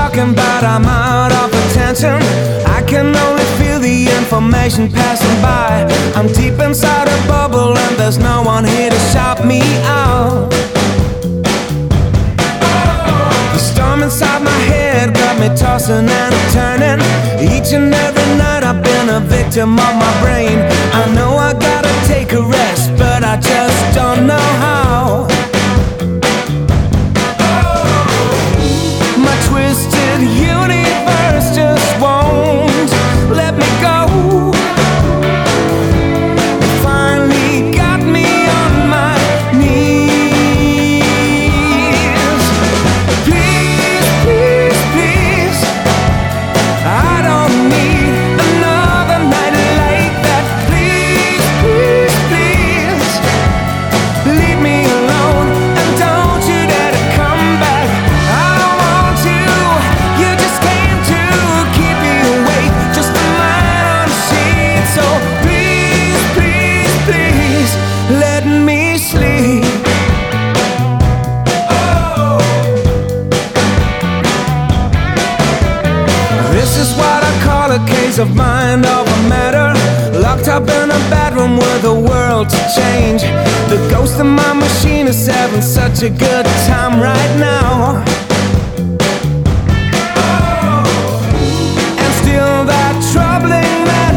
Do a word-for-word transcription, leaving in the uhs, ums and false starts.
talking, but I'm out of attention. I can only feel the information passing by. I'm deep inside a bubble and there's no one here to shout me out. The storm inside my head got me tossing and turning. Each and every night I've been a victim of my brain. I know I gotta take a rest, but I just don't know how. My twisted universe just won't let me go. It finally got me on my knees. Please, please, please, I don't need another night like that. Please, please, please, leave me alone and don't you dare to come back. I don't want you, you just came to keep me awake, just a man on a sheet. So please, please, please, let me sleep. Oh, this is what I call a case of mind over matter. Locked up in a bedroom with the world to change. The ghost of my machine is having such a good time right now. And still that troubling man